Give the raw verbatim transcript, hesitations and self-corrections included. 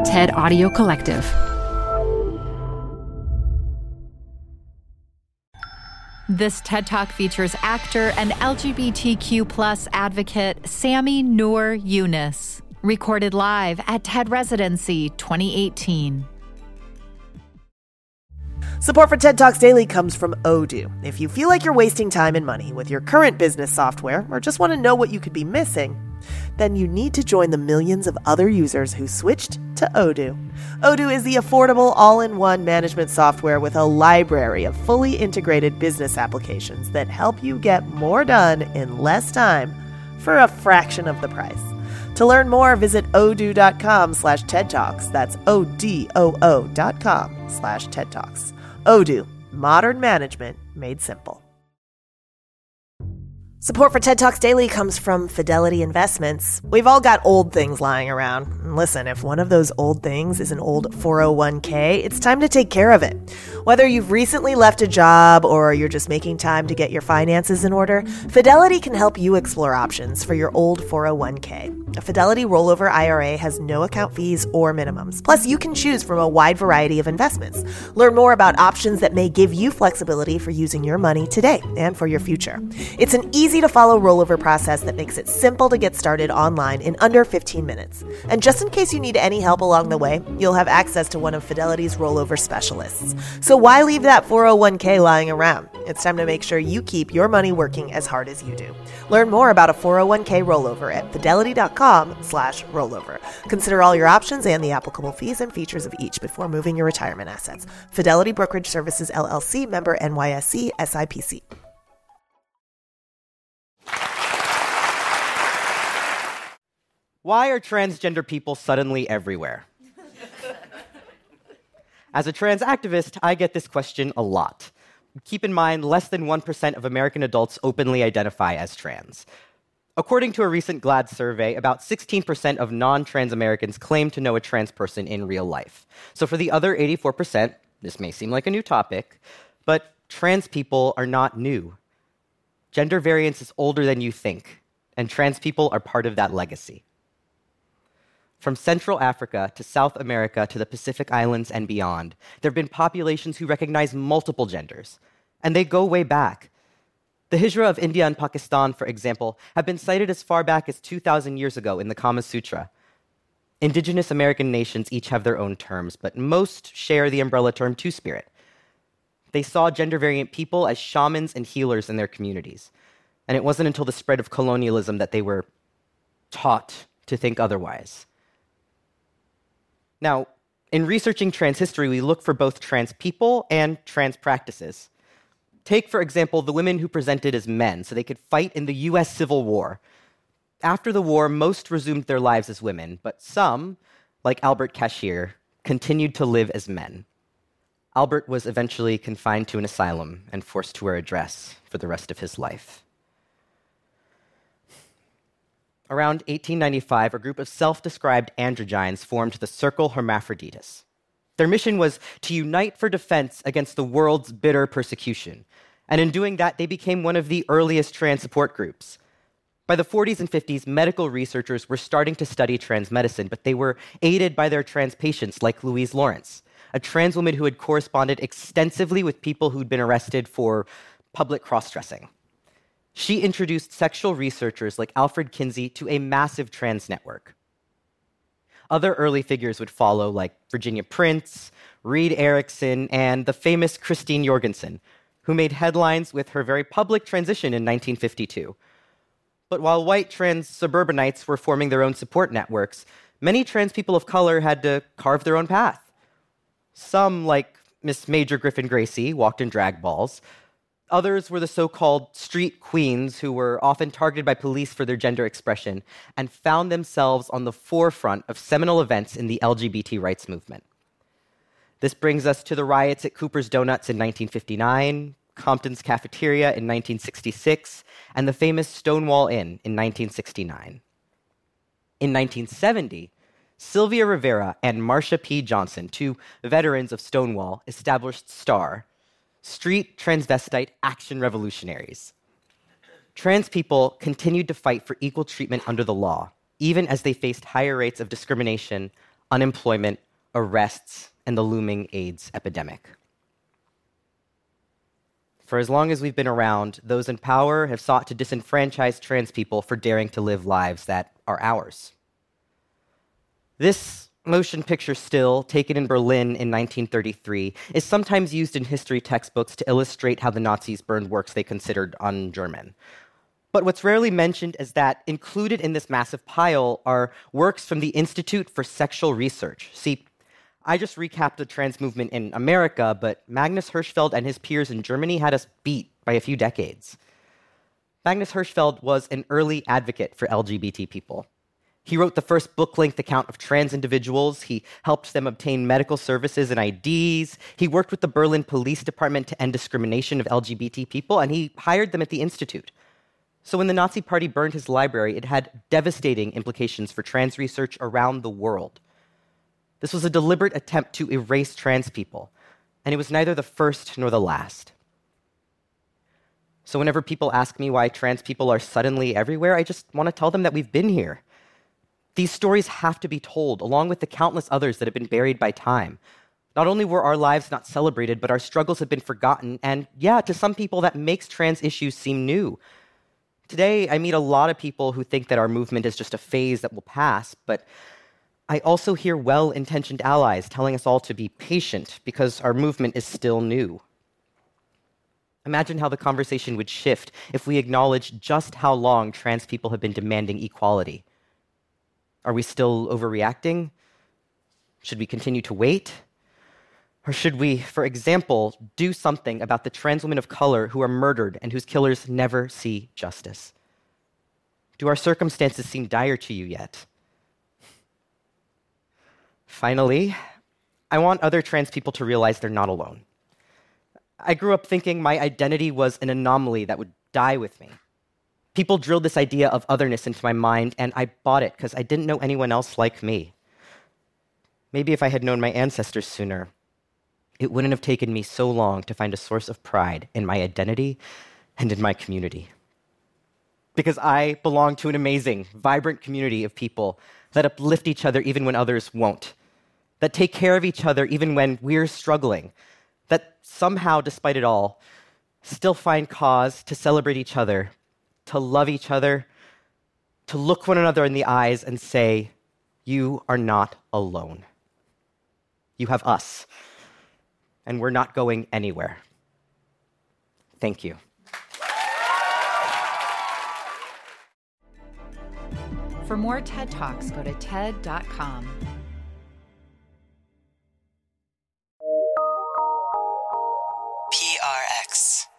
TED Audio Collective. This TED Talk features actor and L G B T Q plus advocate Sami Noor Yunus. Recorded live at TED Residency twenty eighteen. Support for TED Talks Daily comes from Odoo. If you feel like you're wasting time and money with your current business software or just want to know what you could be missing, then you need to join the millions of other users who switched to Odoo. Odoo is the affordable all-in-one management software with a library of fully integrated business applications that help you get more done in less time for a fraction of the price. To learn more, visit odoo.com slash TED Talks. That's O-D-O-O dot com slash TED Talks. Odoo, modern management made simple. Support for TED Talks Daily comes from Fidelity Investments. We've all got old things lying around. And listen, if one of those old things is an old four oh one k, it's time to take care of it. Whether you've recently left a job or you're just making time to get your finances in order, Fidelity can help you explore options for your old four oh one k. A Fidelity rollover I R A has no account fees or minimums. Plus, you can choose from a wide variety of investments. Learn more about options that may give you flexibility for using your money today and for your future. It's an easy to follow rollover process that makes it simple to get started online in under fifteen minutes. And just in case you need any help along the way, you'll have access to one of Fidelity's rollover specialists. So why leave that four oh one k lying around? It's time to make sure you keep your money working as hard as you do. Learn more about a four oh one k rollover at fidelity.com slash rollover. Consider all your options and the applicable fees and features of each before moving your retirement assets. Fidelity Brokerage Services, L L C, member N Y S E, S I P C. Why are transgender people suddenly everywhere? As a trans activist, I get this question a lot. Keep in mind, less than one percent of American adults openly identify as trans. According to a recent GLAAD survey, about sixteen percent of non-trans Americans claim to know a trans person in real life. So for the other eighty-four percent, this may seem like a new topic, but trans people are not new. Gender variance is older than you think, and trans people are part of that legacy. From Central Africa to South America to the Pacific Islands and beyond, there have been populations who recognize multiple genders, and they go way back. The Hijra of India and Pakistan, for example, have been cited as far back as two thousand years ago in the Kama Sutra. Indigenous American nations each have their own terms, but most share the umbrella term Two-Spirit. They saw gender-variant people as shamans and healers in their communities, and it wasn't until the spread of colonialism that they were taught to think otherwise. Now, in researching trans history, we look for both trans people and trans practices. Take, for example, the women who presented as men so they could fight in the U S Civil War. After the war, most resumed their lives as women, but some, like Albert Cashier, continued to live as men. Albert was eventually confined to an asylum and forced to wear a dress for the rest of his life. Around eighteen ninety-five, a group of self-described androgynes formed the Circle Hermaphroditus. Their mission was to unite for defense against the world's bitter persecution. And in doing that, they became one of the earliest trans support groups. By the forties and fifties, medical researchers were starting to study trans medicine, but they were aided by their trans patients like Louise Lawrence, a trans woman who had corresponded extensively with people who'd been arrested for public cross-dressing. She introduced sexual researchers like Alfred Kinsey to a massive trans network. Other early figures would follow, like Virginia Prince, Reed Erickson, and the famous Christine Jorgensen, who made headlines with her very public transition in nineteen fifty-two. But while white trans suburbanites were forming their own support networks, many trans people of color had to carve their own path. Some, like Miss Major Griffin Gracie, walked in drag balls. Others were the so-called street queens who were often targeted by police for their gender expression and found themselves on the forefront of seminal events in the L G B T rights movement. This brings us to the riots at Cooper's Donuts in nineteen fifty-nine, Compton's Cafeteria in nineteen sixty-six, and the famous Stonewall Inn in nineteen sixty-nine. In nineteen seventy, Sylvia Rivera and Marsha P. Johnson, two veterans of Stonewall, established STAR, Street Transvestite Action Revolutionaries. Trans people continued to fight for equal treatment under the law, even as they faced higher rates of discrimination, unemployment, arrests, and the looming AIDS epidemic. For as long as we've been around, those in power have sought to disenfranchise trans people for daring to live lives that are ours. This motion picture still, taken in Berlin in nineteen thirty-three, is sometimes used in history textbooks to illustrate how the Nazis burned works they considered un-German. But what's rarely mentioned is that included in this massive pile are works from the Institute for Sexual Research. See, I just recapped the trans movement in America, but Magnus Hirschfeld and his peers in Germany had us beat by a few decades. Magnus Hirschfeld was an early advocate for L G B T people. He wrote the first book-length account of trans individuals. He helped them obtain medical services and I Ds. He worked with the Berlin Police Department to end discrimination of L G B T people, and he hired them at the Institute. So when the Nazi Party burned his library, it had devastating implications for trans research around the world. This was a deliberate attempt to erase trans people, and it was neither the first nor the last. So whenever people ask me why trans people are suddenly everywhere, I just want to tell them that we've been here. These stories have to be told, along with the countless others that have been buried by time. Not only were our lives not celebrated, but our struggles have been forgotten, and yeah, to some people that makes trans issues seem new. Today, I meet a lot of people who think that our movement is just a phase that will pass, but I also hear well-intentioned allies telling us all to be patient because our movement is still new. Imagine how the conversation would shift if we acknowledged just how long trans people have been demanding equality. Are we still overreacting? Should we continue to wait? Or should we, for example, do something about the trans women of color who are murdered and whose killers never see justice? Do our circumstances seem dire to you yet? Finally, I want other trans people to realize they're not alone. I grew up thinking my identity was an anomaly that would die with me. People drilled this idea of otherness into my mind, and I bought it because I didn't know anyone else like me. Maybe if I had known my ancestors sooner, it wouldn't have taken me so long to find a source of pride in my identity and in my community. Because I belong to an amazing, vibrant community of people that uplift each other even when others won't, that take care of each other even when we're struggling, that somehow, despite it all, still find cause to celebrate each other, to love each other, to look one another in the eyes and say, you are not alone. You have us. And we're not going anywhere. Thank you. For more TED Talks, go to ted dot com. P R X.